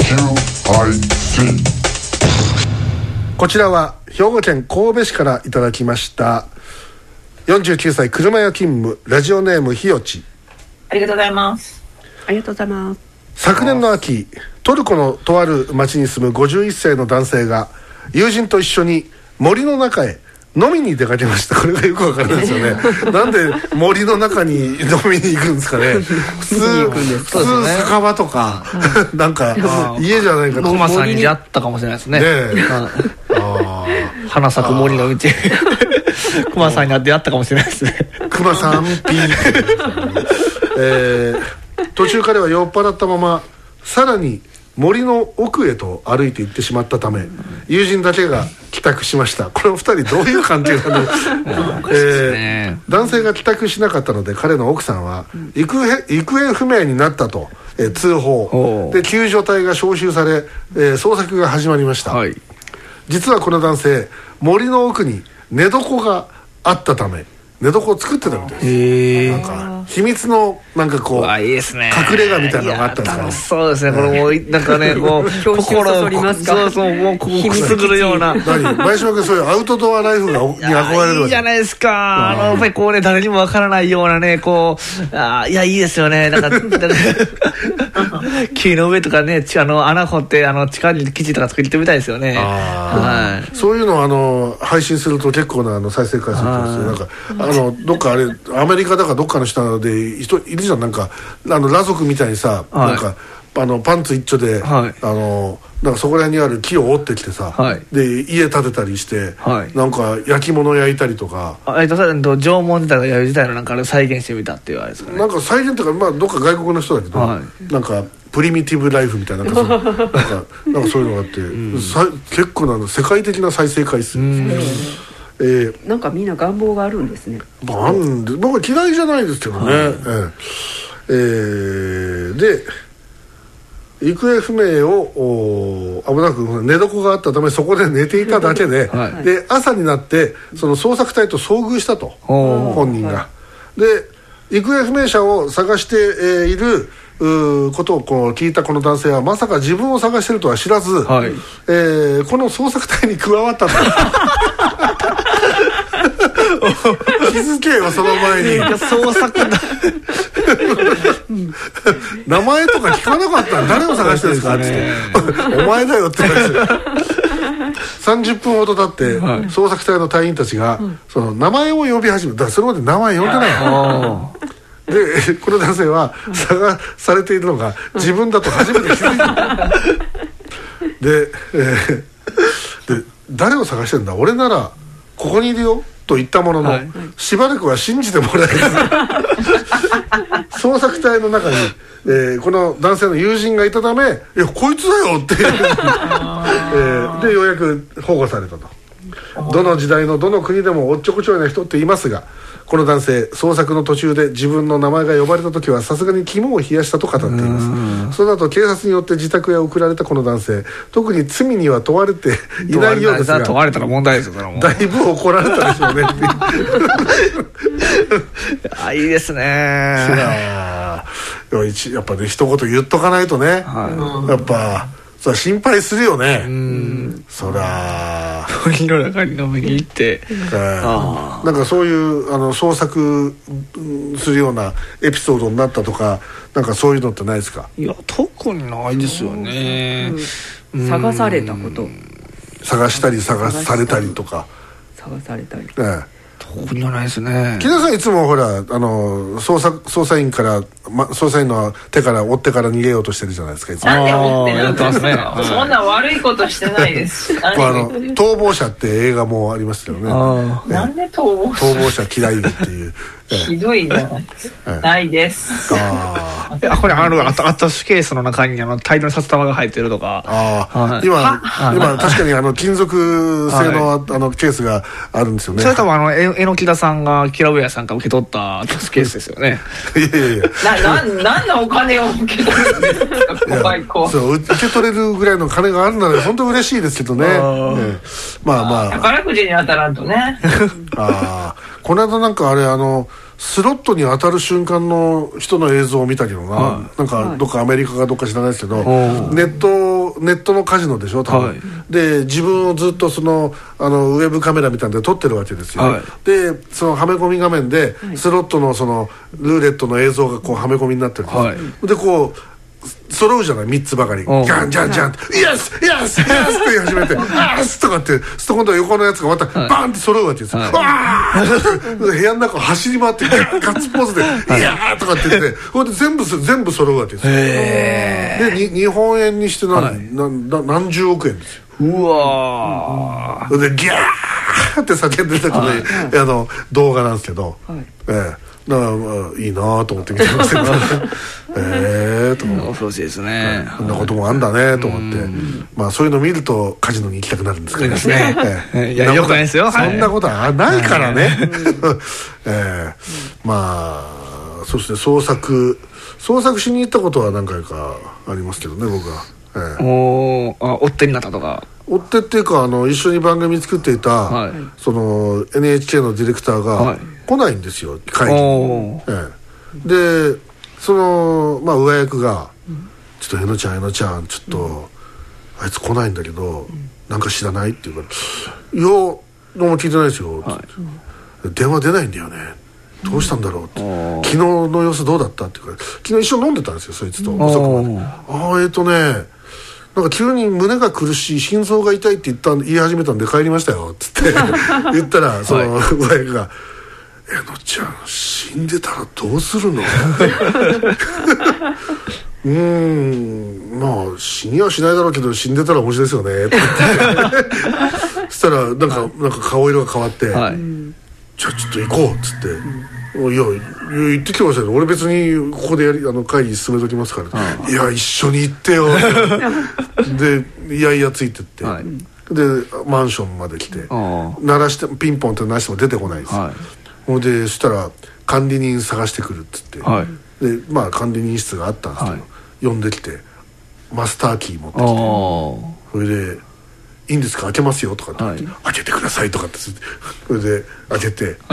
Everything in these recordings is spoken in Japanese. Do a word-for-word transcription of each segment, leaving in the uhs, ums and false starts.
こちらは兵庫県神戸市からいただきました。よんじゅうきゅうさい車屋勤務、ラジオネームひよち。 ありがとうございます。 ありがとうございます。 昨年の秋、トルコのとある町に住むごじゅういっさいの男性が友人と一緒に森の中へ飲みに出かけました。これがよくわからないですよね。なんで森の中に飲みに行くんですかね。普通普通酒場とか、うん、なんか家じゃないかと。 クマさんに出会ったかもしれないですね。ねえあ花咲く森の道クマさんに出会ったかもしれないですね。 クマさんピー、えー、途中彼は酔っ払ったままさらに森の奥へと歩いて行ってしまったため、友人だけが帰宅しました。このふたりどういう関係なの、えー、男性が帰宅しなかったので彼の奥さんは行方、行方不明になったと、えー、通報で救助隊が招集され、えー、捜索が始まりました、はい、実はこの男性森の奥に寝床があったため寝床を作ってたみたいです。なんか秘密のなんかこういいですね、隠れ家みたいなのがあったんですかね。 そうですね。これもうなんかねこう心をそうそうもうこうくすぐるような。 何前島君そういうアウトドアライフがに憧れるわけ。 いいじゃないですか。あのやっぱりこうね誰にもわからないようなねこうあいやいいですよね。なんか木の上とかねあの穴掘ってあの地下に基地とか作ってみたいですよね。 はい。そういうのをあの配信すると結構なあの再生回数なんかあのどっかあれアメリカだかどっかの人で人いるじゃん。なんかあの裸族みたいにさ、はい、なんかあのパンツ一丁で、はい、あのなんかそこら辺にある木を折ってきてさ、はい、で家建てたりして、はい、なんか焼き物焼いたりとか、 えっと縄文時代の弥生時代のなんかあれ再現してみたっていうあれですかね。 なんか再現というか、まあ、どっか外国の人だけど、はい、なんかプリミティブライフみたいななんかなんかなんかそういうのがあって、うん、さ結構な世界的な再生回数ですね。 えー、なんかみんな願望があるんですね。 なんで僕は嫌いじゃないですけどね、はい、えーえー、で行方不明を危なく寝床があったためそこで寝ていただけで、はい、で朝になってその捜索隊と遭遇したと本人が、はい、で行方不明者を探して、えー、いることをこう聞いたこの男性はまさか自分を探しているとは知らず、はい、えー、この捜索隊に加わったと気づけよその前に捜索だ名前とか聞かなかったら誰を探してるんですかってお前だよって言われてさんじゅっぷんほど経って、はい、捜索隊の隊員たちが、うん、その名前を呼び始めた。だからそれまで名前呼んでないでこの男性は探されているのが自分だと初めて気づいたで、えー、で誰を探してるんだ俺ならここにいるよと言ったものの、はい、しばらくは信じてもらえず捜索隊の中に、えー、この男性の友人がいたため「いやこいつだよ」って、えー、でようやく保護されたと。どの時代のどの国でもおっちょこちょいな人っていますがこの男性捜索の途中で自分の名前が呼ばれた時はさすがに肝を冷やしたと語っています。その後警察によって自宅へ送られたこの男性特に罪には問われていないようですが問われたら問題ですよ。それはもうだいぶ怒られたでしょうねあいいですね。 やっぱね一言言っとかないとね、はい、やっぱそれ心配するよね。うん、そりゃ森の中に飲みに行って、えー、 あなんかそういうあの捜索するようなエピソードになったとかなんかそういうのってないですか。 いや特にないですよね。 うん、探されたこと探したり探されたりとか探されたり、 えー特にはないですね。 木田さんいつもほらあの捜査捜査員から、ま、捜査員の手から追ってから逃げようとしてるじゃないですかいつも。 なんで追ってるんですか。そんな悪いことしてないですあの逃亡者って映画もありますよね。 あなんで逃亡者逃亡者嫌いっていうひどいじゃないですか、ええ、ないです。 ああこれあるアタッシュケースの中にあの大量の札束が入ってるとか。 あ、はい、今今確かにあの金属製の、はい、あのケースがあるんですよね。 それ多分あのえのきださんがキラウエアさんから受け取ったアタッシュケースですよねいやいやいやなななんのお金を受け取るんですか怖い子。 そう受け取れるぐらいの金があるなら本当嬉しいですけどね。あ、ね、まあまあ宝くじに当たらんとねああこの間なんかあれあのスロットに当たる瞬間の人の映像を見たけどな、はい、なんかどっかアメリカかどっか知らないですけど、はい、ネットネットのカジノでしょ多分、はい、で自分をずっとそのあのウェブカメラみたいなので撮ってるわけですよ、はい、でそのはめ込み画面でスロットのそのルーレットの映像がこうはめ込みになってるんです、はい、でこう揃うじゃないみっつばかりギャンジャンジャンってイエスイエスイエスって言い始めてイエスとかってそ今度は横のやつがまたバンって揃うわけですよ、はい、わー部屋の中を走り回ってガッツポーズでイヤーとかって言ってこれで全部全部揃うわけですよでに日本円にして何、はい、な何十億円ですようわーでギャーって叫んでた時の、はい、あの動画なんですけど、はい、ええだからまあいいなと思って見てましたけどええと思って恐ろしいですねこんなこともあんだねと思ってまあそういうの見るとカジノに行きたくなるんですけどねいやよくないですよそんなことはないからねええまあそして創作創作しに行ったことは何回かありますけどね僕は、ええ、 おあ追っ手になったとか追っ手っていうかあの一緒に番組作っていた、はい、その エヌエイチケー のディレクターが、はい来ないんですよ会議に、ええ、でそのまあ上役が、うん、ちょっとえのちゃんえのちゃんちょっと、うん、あいつ来ないんだけど、うん、なんか知らないって言うからいやどうも聞いてないですよ、はい、電話出ないんだよねどうしたんだろうって、うん、昨日の様子どうだったって言うから昨日一緒に飲んでたんですよそいつと遅くまでああえっ、ー、とねなんか急に胸が苦しい心臓が痛いって言った言い始めたんで帰りましたよっつって言ったらその上役がえのちゃん死んでたらどうするのうーんまあ死にはしないだろうけど死んでたら面白いですよねってそしたらなんか、はい、なんか顔色が変わって、はい、じゃあちょっと行こうっつって、うん、いや行ってきましたよ俺別にここでやりあの会議進めときますから、はい、いや一緒に行ってよでいやいやついてって、はい、でマンションまで来て鳴らしてピンポンって鳴らしても出てこないです、はいでそしたら管理人探してくるっつって、はい、でまあ管理人室があったんですけど、はい、呼んできてマスターキー持ってきてそれで「いいんですか開けますよ」とかって言って、はい、開けてくださいとかってそれで開けて、はい、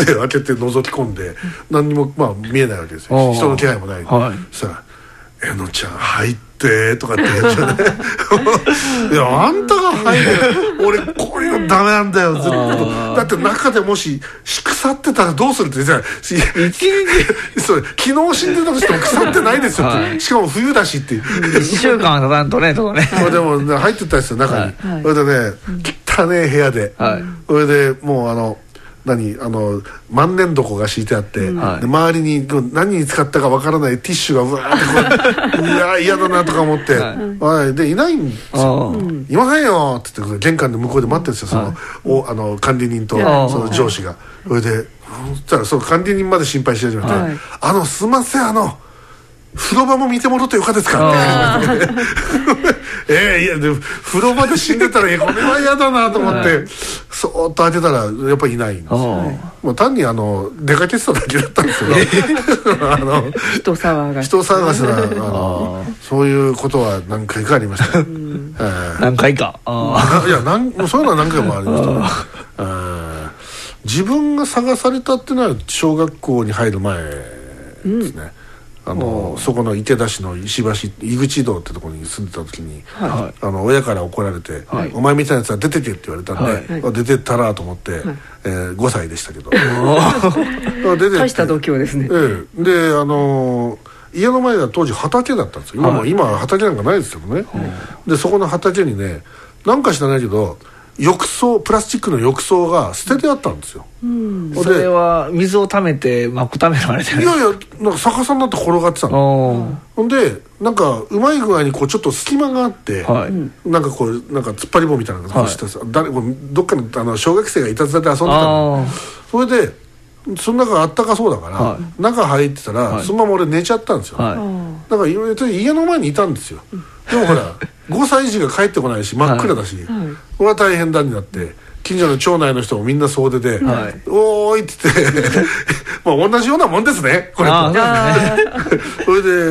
で開けて覗き込んで何にもまあ見えないわけですよ人の気配もない、はい、そしたら「えのちゃん入って」とかって言うんですよねいやあんたが入る俺こういうのダメなんだよずっとだって中でもし腐ってたらどうするって言ってそれ昨日死んでたとしても腐ってないですよって、はい、しかも冬だしっていっしゅうかんは経たんとねとかねでも入ってたんですよ中に、はい、それでね汚ねえ部屋で、はい、それでもうあの何あの万年床が敷いてあって、うん、で周りに何に使ったかわからないティッシュがうわーってこういや嫌だなとか思って、はい、でいないんですよ「いませんよ」って言って玄関で向こうで待ってるんですよその、はい、おあの管理人とその上司がそれでそしたらその管理人まで心配し始めて「はい、あのすいませんあの風呂場も見てもらってよかですか?」って言われてえー、いやでも風呂場で死んでたらこれは嫌だなと思って、はい、そーっと開けたらやっぱりいないんですよ、ね、もう単にあの出かけてただけだったんですけどあの人騒がし人騒がしなあのそういうことは何回かありました、うんえー、何回かあいやなんそういうのは何回もありました、ね、自分が探されたっていうのは小学校に入る前ですね、うんあのそこの池田市の石橋井口堂ってところに住んでた時に、はい、あの親から怒られて、はい、お前みたいなやつは出てけって言われたんで、はい、出てったらと思って、はいえー、ごさいでしたけど出て大した度胸ですね、 ええ、であのー、家の前が当時畑だったんですよ今も、はい、今は畑なんかないですけどね、はい、でそこの畑にねなんか知らないけど浴槽プラスチックの浴槽が捨ててあったんですよ、 うん、それは水を溜めて巻くためのあれじゃないですかいやいやなんか逆さになって転がってたのほんでなんかうまい具合にこうちょっと隙間があって、はい、なんかこうなんか突っ張り棒みたいなのがしてさ、はい、誰どっか の, あの小学生がいたずらで遊んでたのそれでその中あったかそうだから、はい、中入ってたら、はい、そのまま俺寝ちゃったんですよ、はい、だから家の前にいたんですよでもほらごさい児が帰ってこないし真っ暗だし、はい、これは大変だになって近所の町内の人もみんな総出で、はい、おーいって言ってまあ同じようなもんですねこれとそれでし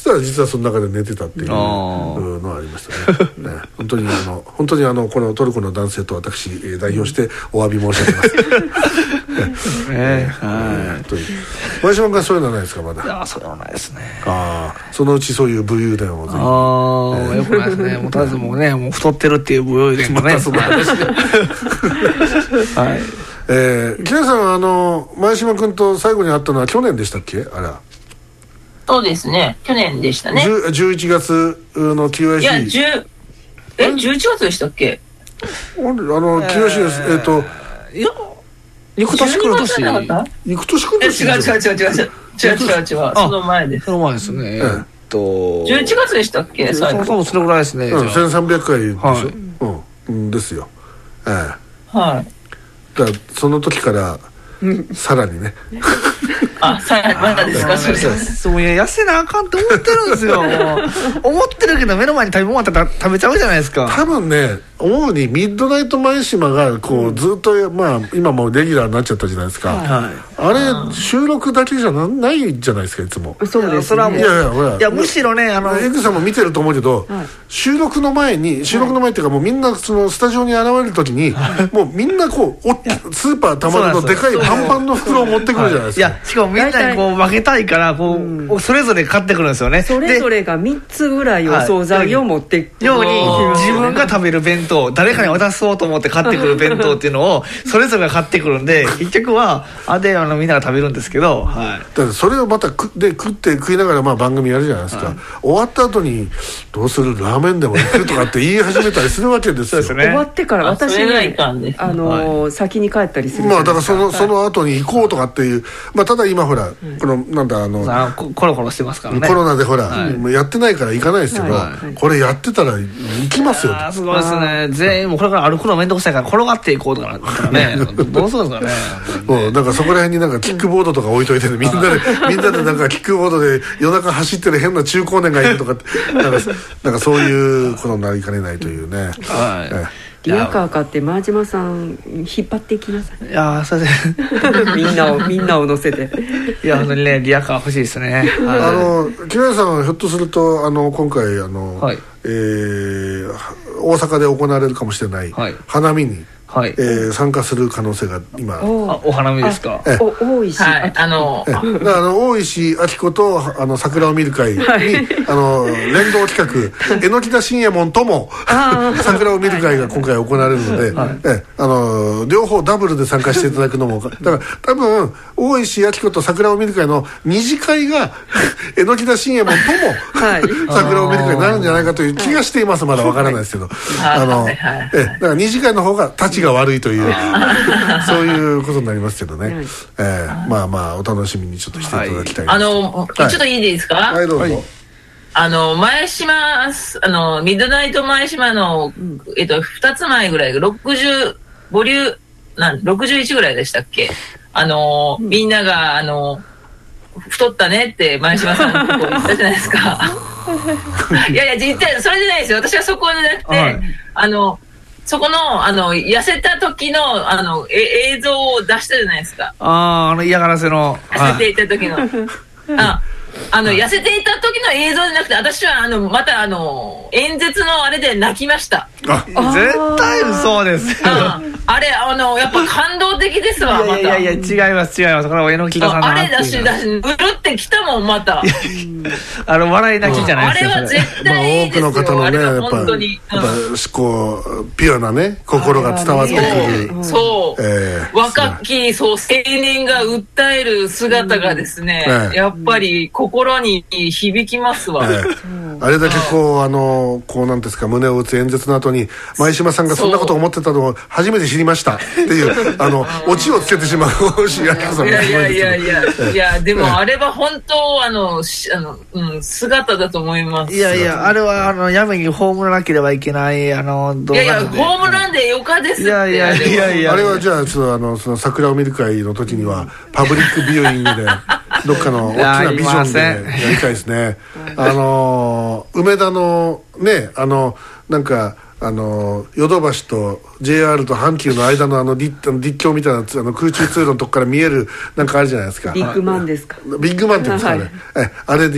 したら実はその中で寝てたっていうのがありましたね。ね本当にあの本当にあのこのトルコの男性と私、えー、代表してお詫び申し上げます。 ねはい。 前島君はそういうのはないですかまだ。 いやそれはないですね。 ああそのうちそういう武勇伝をぜひ。 ああ、よくないですね。もうとりあえずもうねもう太ってるっていう武勇伝もね。またその話はい。 えー、木梨さんはあの前島君と最後に会ったのは去年でしたっけあら。 そうですね去年でしたね。 じゅういちがつの キューアイシー。 いや10えじゅういちがつでしたっけ。 あの キューアイシー です。えっ、ー、といや行く年来る年行く年来る年違う違う違う違う違う違う違う違うその前です。 その前ですね。えー、っとじゅういちがつでしたっけ最後。 多分それぐらいですね。 うん、せんさんびゃっかいでしょ、 はい、 うん、ですよ。ええー、 はい。 だからその時からさらにねあ、さらにまだですか。そうそうそういや痩せなあかんって思ってるんですよ思ってるけど目の前に食べ物あったら食べちゃうじゃないですか。 多分ね思うにミッドナイト前島がこうずっと、まあ今もうレギュラーになっちゃったじゃないですか、はい、あれ収録だけじゃなないじゃないですかいつも。 そうです、ね、 それはもういやいやほらいやむしろねあのエグさんも見てると思うけど、はい、収録の前に収録の前っていうかもうみんなそのスタジオに現れる時に、はい、もうみんなこうおスーパーたまるのでかいパンパンの袋を持ってくるじゃないですか。 いやしかもみんなにこう負けたいからこう、うん、それぞれ買ってくるんですよね。 それぞれがみっつぐらいお惣菜を持ってくるように自分が食べる弁当誰かに渡そうと思って買ってくる弁当っていうのをそれぞれが買ってくるんで結局はあであのみんなが食べるんですけど、はい、 だからそれをまた食で食って食いながらまあ番組やるじゃないですか、はい、終わった後にどうするラーメンでも行くとかって言い始めたりするわけですよ。 そうですね、終わってから私ねあの、はい、先に帰ったりするまあだからその、はい、その後に行こうとかっていうまあただ今ほら、うん、このなんだあのあコロコロしてますからねコロナでほら、はい、もうやってないから行かないですけど、はい、これやってたら行きますよ。 あすごいですね。全員もうこれから歩くのめんどくさいから転がっていこうとかねどうするんですかねもうなんかそこら辺になんかキックボードとか置いといて、ね、みんなでみんなでなんかキックボードで夜中走ってる変な中高年がいるとかってなんかなんかそういうことになりかねないというね、 はいええリアカー買って真島さん引っ張っていきなさい。 いやそれでみんなをみんなを乗せていや本当にねリアカー欲しいですね。 あの木梨さんはひょっとするとあの今回あの、はいえー、大阪で行われるかもしれない、はい、花見にはいえー、参加する可能性が今お, あお花見ですか。 お大石、 はい、あのあの大石明子とあの桜を見る会に、はい、あの連動企画榎田信右衛門とも桜を見る会が今回行われるので、はい、えあの両方ダブルで参加していただくのもだから多分大石明子と桜を見る会の二次会が榎田信右衛門とも、はい、桜を見る会になるんじゃないかという気がしています。まだわからないですけど、はい、あの、はいはい、えだから二次会の方が立ちが悪いというそういうことになりますけどね、えー、まあまあお楽しみにちょっとしていただきたいです、はい、 あの、はい、ちょっといいですか。 はいどうぞ、はい、 あの前島あのミッドナイト前島の、えっと、ふたつまえぐらいろくじゅうボリュなんろくじゅういちぐらいでしたっけ。あのみんながあの太ったねって前島さんのこと言ったじゃないですかいやいや実際それじゃないですよ。私はそこじゃなくて、はい、あのそこのあの痩せた時のあのえ映像を出したじゃないですか。 あああの嫌がらせの痩せていた時のああの痩せていた時の映像じゃなくて私はあのまたあの演説のあれで泣きました。 あ絶対嘘ですよ。 あれあのやっぱ感動的ですわ。 いやいやいや違います違います。これは榎田さんのあれだしだしうるってきたもんまたあの笑い泣きじゃないですか。 あれは絶対いいですよ、 まあ、多くの方のねやっぱ本当に、 やっぱこうピュアなね心が伝わってくる。 そう、えー、若きそう青年が訴える姿がですね、うん、やっぱり心に響きますわ、えー、あれだけこうあのこうなんですか胸を打つ演説の後に前島さんがそんなことを思ってたのを初めて知りましたっていうあのオチをつけてしまう大石明子さんがすごいですね。 いやいやいやいやいやでもあれは本当あのあの、うん、姿だと思います。 いやいやあれはあのやめに葬らなければいけないあの動画で。いやいや葬らんでよかですって。いやいやいやいやあれはじゃあちょっとあのその桜を見る会の時にはパブリックビューイングでどっかの大きなビジョンでやりたいですね。あの梅田のねあのなんかあのヨドバシと ジェイアール と阪急の間のあの立橋みたいなあの空中通路のとこから見えるなんかあるじゃないですか。 ビッグマンですか。 ビッグマンって言うんですかね、はい、えあれに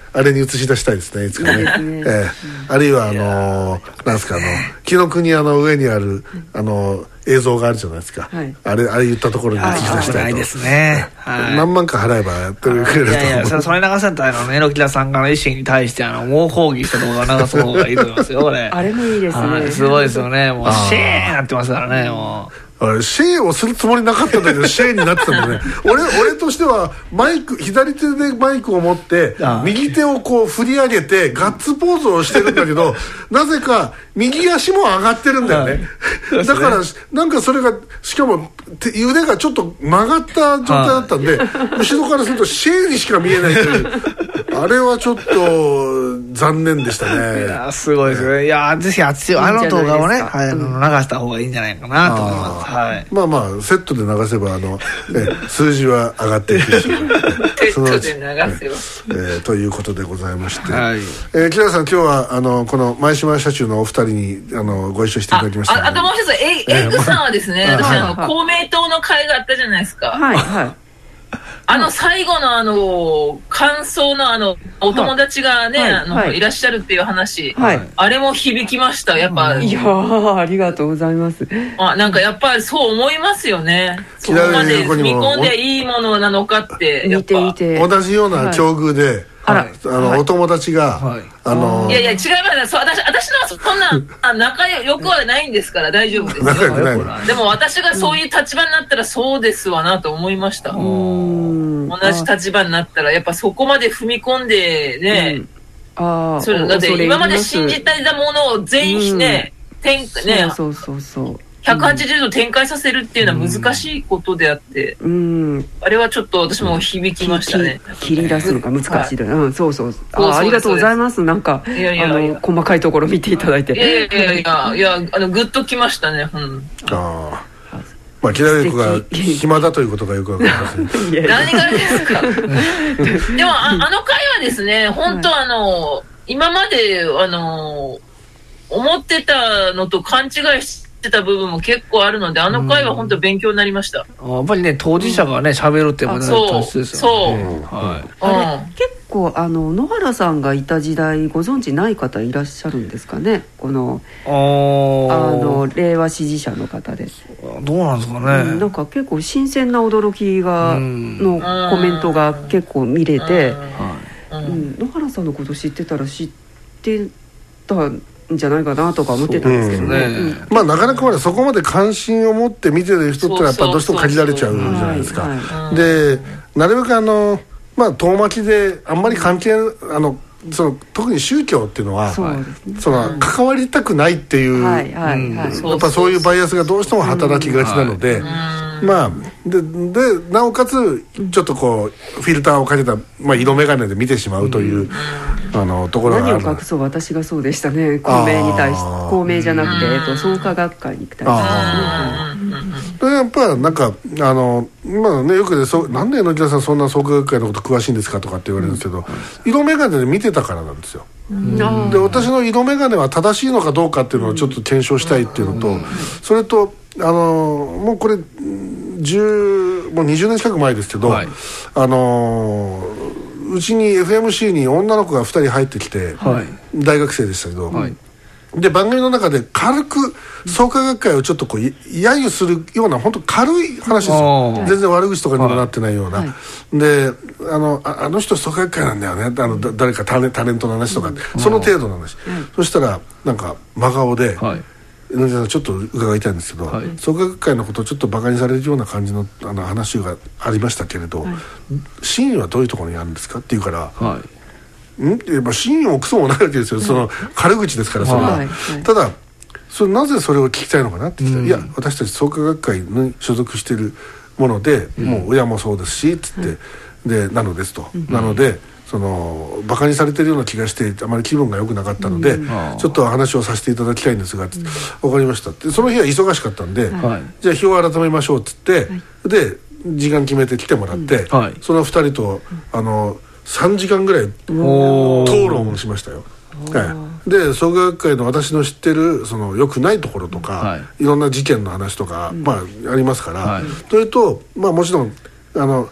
あれに映し出したいですねいつかね。ねえー、あるいはあのー、なんですかあの紀ノ国屋の上にあるあのー、映像があるじゃないですか、はい、あれあれ言ったところに映し出したいと。 ですね、はい、 何万か払えばやってくれると思う。いやいやそれそれ流せたら榎木田さんからの意思に対してあの猛抗議した動画を流す方がいいと思いますよこれ。 あれもいいですね、はい、 すごいですよね。もうシェーンなってますからねもう。 あれシェーをするつもりなかったんだけどシェーになってたんだね俺, 俺としてはマイク左手でマイクを持って右手をこう振り上げてガッツポーズをしてるんだけどなぜか右足も上がってるんだよね、はい、だからなんかそれがしかも腕がちょっと曲がった状態だったんで、はい、後ろからするとシェーにしか見えないというあれはちょっと残念でしたね。 いやすごいですね。いやぜひあの動画をね、はい、流した方がいいんじゃないかなと思います。はい、まあまあセットで流せばあの、え数字は上がっていくしセットで流せば、えー、ということでございまして、はい、えー、木田さん今日はあのこの前島社中のお二人にあのご一緒していただきました、ね、 あ, あ, あともう一つエ, エッグさんはですね、えー、私あの、はい、公明党の会があったじゃないですか。 はいはいあの最後のあの感想のあのお友達がね、はいあのはい、いらっしゃるっていう話、はい、あれも響きましたやっぱ。 いやーありがとうございます。 あなんかやっぱりそう思いますよね。そこまで踏み込んでいいものなのかってやっぱ見ていて同じような境遇で、はいあらあの、はい、お友達が、はい、あのー、 いやいや違いますそう 私, 私のそんな仲良くはないんですから大丈夫ですよでも私がそういう立場になったらそうですわなと思いました。うん同じ立場になったらやっぱそこまで踏み込んでね、うん、あそれだって今まで信じていたものを全員ね、うん、展ねそうそうそうそうひゃくはちじゅうど展開させるっていうのは難しいことであって、うん、あれはちょっと私も響きましたね。 切り出すのが難しいだ、はいうん、そうそう あ, ありがとうございます。なんかいやいやいやあの細かいところ見ていただいていやいやいやいやいやあのグッときましたね、うん、 あまあ木田優子が暇だということがよくわかりますね何がですかでも あ, あの回はですね本当あの、はい、今まであの思ってたのと勘違いしてた部分も結構あるのであの回は本当勉強になりました。 うん、やっぱりね当事者がね喋、うん、るってこと大切ですよね。そうそう、うんはい、あれ結構あの野原さんがいた時代ご存知ない方いらっしゃるんですかね。このあの令和支持者の方でどうなんですかね、 うん、なんか結構新鮮な驚きがのコメントが結構見れて、うんうん、野原さんのこと知ってたら知ってたんじゃないかなとか思ってたんですけどね、うんうん、まあなかなかまだそこまで関心を持って見てる人ってのはやっぱりどうしても限られちゃうじゃないですか。でなるべくあのまあ遠巻きであんまり関係あのその特に宗教っていうのはそ、ね、その関わりたくないっていう、はいはいはい、やっぱそういうバイアスがどうしても働きがちなので、うんはい、まあででなおかつちょっとこうフィルターをかけた、まあ、色眼鏡で見てしまうという、うん、あのところがある。 何を隠そう私がそうでしたね。公明に対して公明じゃなくて、えっと、創価学会に対してですね。 やっぱなんかあのまあねよくでそなんで榎田さんそんな創価学会のこと詳しいんですかとかって言われるんですけど、うん、色眼鏡で見てたからなんですよ。うん、で私の色眼鏡は正しいのかどうかっていうのをちょっと検証したいっていうのと、うん、それとあのもうこれじゅうもうにじゅうねん近く前ですけど、はい、あのうちに エフエムシー に女の子がふたり入ってきて、はい、大学生でしたけど、はい、で番組の中で軽く創価学会をちょっとこう揶揄するような本当軽い話ですよ。全然悪口とかにもなってないような、はい、で あの, あ, あの人創価学会なんだよねあのだ誰かタレ, タレントの話とか、うん、その程度の話、うん、そしたらなんか真顔で、はい榎田さんちょっと伺いたいんですけど、はい、創価学会のことをちょっとバカにされるような感じ の, あの話がありましたけれど、はい、真意はどういうところにあるんですかって言うから、はい、んってまあ真意もクソもないわけですよ、その軽口ですからそれは、はいはい、ただそれなぜそれを聞きたいのかなって言ったら、うん、いや私たち創価学会に所属しているもので、うん、もう親もそうですしつって、うん、でなのですと、うん、なのでそのバカにされてるような気がしてあまり気分が良くなかったので、うん、ちょっと話をさせていただきたいんですが、うん、分かりましたってその日は忙しかったんで、はい、じゃあ日を改めましょうっつって、はい、で時間決めて来てもらって、うんはい、そのふたりとあのさんじかんぐらい討論をしましたよ。はい、で創価学会の私の知ってるその良くないところとか、はい、いろんな事件の話とか、うんまあ、ありますから、はい、それと、まあ、もちろんあの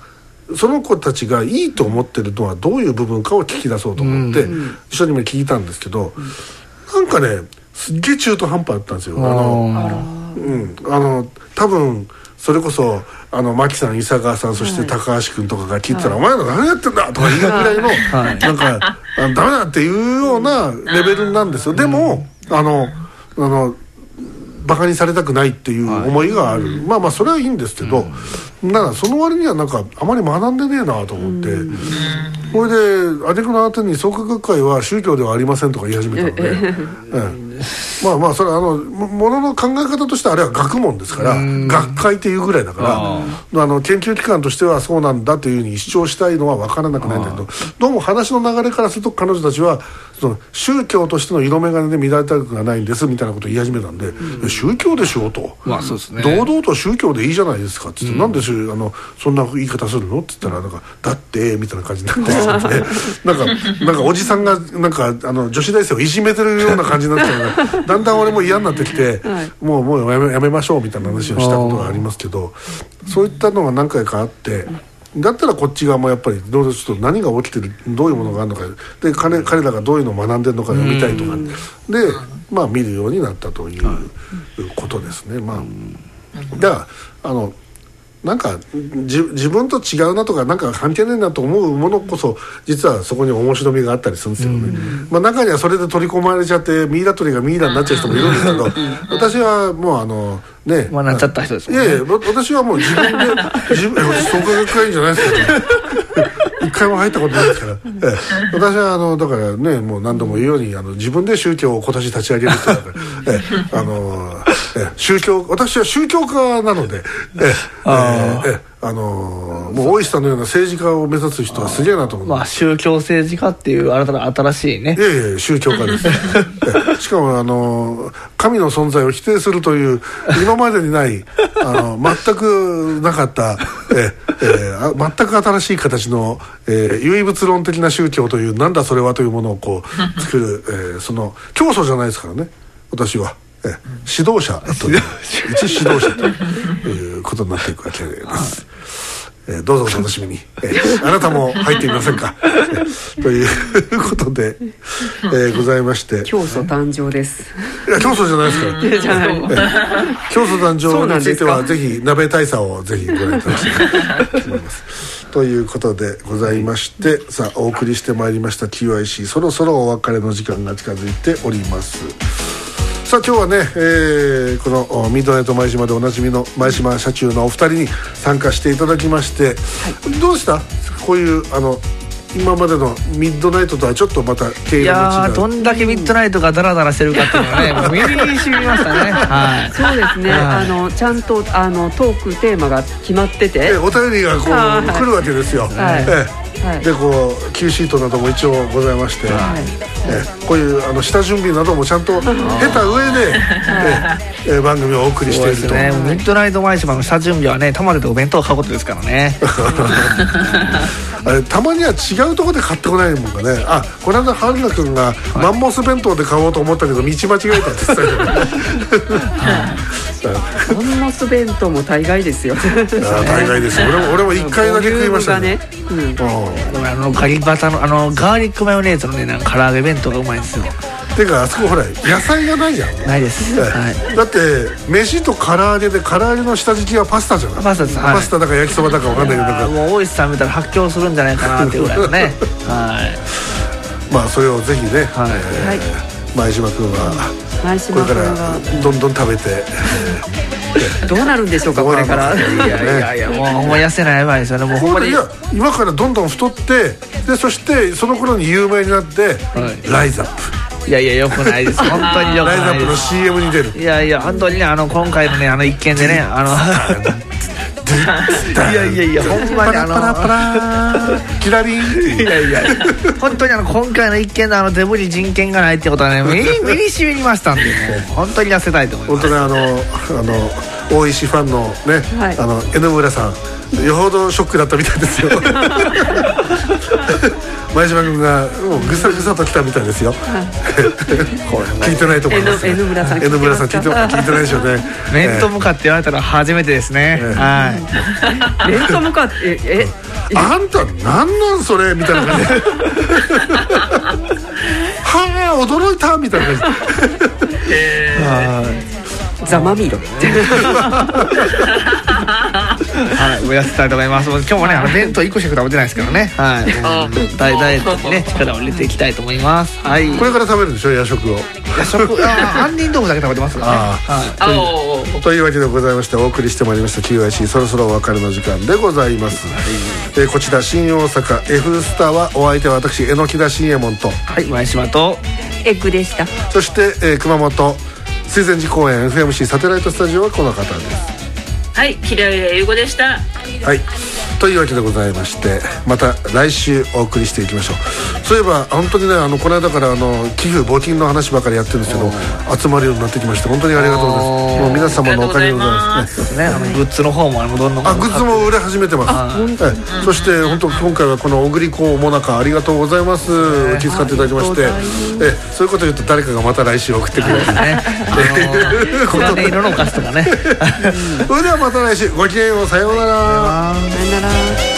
その子たちがいいと思ってるのはどういう部分かを聞き出そうと思って、うん、一緒にも聞いたんですけど、うん、なんかねすっげえ中途半端だったんですよ。あの、うん、あの多分それこそあの牧さん、伊佐川さん、そして高橋君とかが聞いてたら、はい、お前ら何やってんだとか言うぐらいの、はい、なんかダメだっていうようなレベルなんですよ。でもあのあのバカにされたくないっていう思いがある、はい、まあまあそれはいいんですけど、うん、だからその割にはなんかあまり学んでねえなと思って、うん、これで挙句の果てに創価学会は宗教ではありませんとか言い始めたので、うんまあまあそれはあのものの考え方としてはあれは学問ですから、学会っていうぐらいだから、あの研究機関としてはそうなんだというふうに主張したいのは分からなくないんだけど、どうも話の流れからすると彼女たちはその宗教としての色眼鏡で見られたくがないんですみたいなことを言い始めたんで、うん、宗教でしょうと、まあそうですね、堂々と宗教でいいじゃないですかって言って、うん、なんであのそんな言い方するのって言ったらなんかだってみたいな感じになってなんかなんかおじさんがなんかあの女子大生をいじめてるような感じになってるのがだんだん俺も嫌になってきて、はい、もうもうやめ、やめましょうみたいな話をしたことがありますけど、そういったのが何回かあって。だったらこっち側もやっぱりどうちょっと何が起きてるどういうものがあるのかで 彼, 彼らがどういうのを学んでるのか読みたいとかで、まあ、見るようになったということですね。まあ、だからあのなんかじ自分と違うなとかなんか関係ないなと思うものこそ実はそこに面白みがあったりするんですよね、うんまあ、中にはそれで取り込まれちゃってミイラ取りがミイラになっちゃう人もいるんですけど、私はもうあのねまあなっちゃった人ですもんね。 いやいや私はもう自分で自分創価学会員じゃないですけど一回も入ったことないですから、ええ、私はあのだからねもう何度も言うようにあの自分で宗教を今年立ち上げる人だから、ええ、あのえ宗教私は宗教家なので、えあえあのもう大石さんのような政治家を目指す人はすげえなと思う。 まあ宗教政治家っていう新しいね。 いやいや宗教家ですしかもあの神の存在を否定するという今までにないあの全くなかったええ全く新しい形の、えー、唯物論的な宗教というなんだそれはというものをこう作る、えー、その教祖じゃないですからね私は。え指導者という一指導者ということになっていくわけです、えー、どうぞお楽しみに、えー、あなたも入ってみませんか、えー、ということで、えー、ございまして教祖誕生です。 いや教祖じゃないですからじゃない、えー、教祖誕生についてはぜひ鍋大佐をぜひご覧いただきたいと思いますということでございまして、さあお送りしてまいりました キューアイシー そろそろお別れの時間が近づいております。さあ今日はね、えー、このミッドナイト前島でおなじみの前島社中のお二人に参加していただきまして、はい、どうしたこういうあの今までのミッドナイトとはちょっとまた経緯が違う。いやどんだけミッドナイトがダラダラしてるかっていうのはねもう耳にしみましたね、はい、 そうですね、はい、あのちゃんとあのトークテーマが決まってて、 お便りがこう来るわけですよ、はいええはい、でこう Q シートなども一応ございまして、はいえこういうあの下準備などもちゃんと経た上で、ええ番組をお送りしていると。 ね、ミッドナイト前島の下準備はね玉でお弁当を買うことですからねあれたまには違うところで買ってこないもんかね。あこの間春菜君がマンモス弁当で買おうと思ったけど道間違えたって言ってたけどマンモス弁当も大概ですよ大概ですよ。俺も俺も一回だけ食いましたね。うん、 あのガリバタのあのガーリックマヨネーズのねなんか唐揚げ弁当がうまいんですよ。 てかあそこほら野菜がないじゃん。 ないです、はい、 だって飯と唐揚げで唐揚げの下敷きはパスタじゃない。 パスタです、はい、 パスタだか焼きそばだか分かんないけどもう大石さん見たら発狂するんじゃないかなっていうぐらいのねはいまあそれをぜひね、はいえー、前島君はこれからどんどん食べてどうなるんでしょうかこれから。いやいやいやもうほんま痩せないやばいですよね。もうほんまにいや今からどんどん太ってでそしてその頃に有名になって、はい、ライズアップ。 いやいやよくないです本当によくないです。 ライズアップの シーエム に出る。 いやいや本当にねあの今回のねあの一件でねあのいやいやいやほんまにあのパラパラパラキラリンいやいや本当にあの今回の一件のあのデブに人権がないってことはね目に目にしみりましたんでもう本当に痩せたいと思います。 本当にあのあの大石ファンのね、はい、あの N 村さんよほどショックだったみたいですよ前島君がもうぐさぐさと来たみたいですよ。聞いてないと思います、ね、 N村さん N 村さん聞いて聞いてないでしょうね。 面と向かって言われたら初めてですね、えー、 はい面と向かってええあんたなんなんそれみたいな感じはあ驚いたみたいな感じえー、ざまみろはい、おやせたいと思います。今日もね、あの弁当いっこしか食べてないですけどね、はい、ダイダイエットにね力を入れていきたいと思います。はい、 これから食べるんでしょ夜食を。 夜食、あ、杏仁豆腐だけ食べてますからね。 はい、というわけでございましてお送りしてまいりました キューアイシー そろそろお別れの時間でございます。はい、えー、こちら新大阪 F スターはお相手は私榎田新右衛門と、 はい、前島とエッグでした。 そして、えー、熊本水前寺公園 エフエムシー サテライトスタジオはこの方です。 はい、平井優子でした。 はい、というわけでございましてまた来週お送りしていきましょう。そういえば本当にねあのこの間からあの寄付募金の話ばかりやってるんですけど集まるようになってきまして本当にありがとうございます。もう皆様のおかげでございますね。 ね、あのグッズの方もあのどんどんあグッズも売れ始めてます。ええ、そして本当今回はこの小栗粉もなかありがとうございます。ね、気遣っていただきましてえそういうことを言うと誰かがまた来週送ってくれるね。 黄金色のお菓子とかね。 それではまた来週ごきげんようさようなら。 さようなら。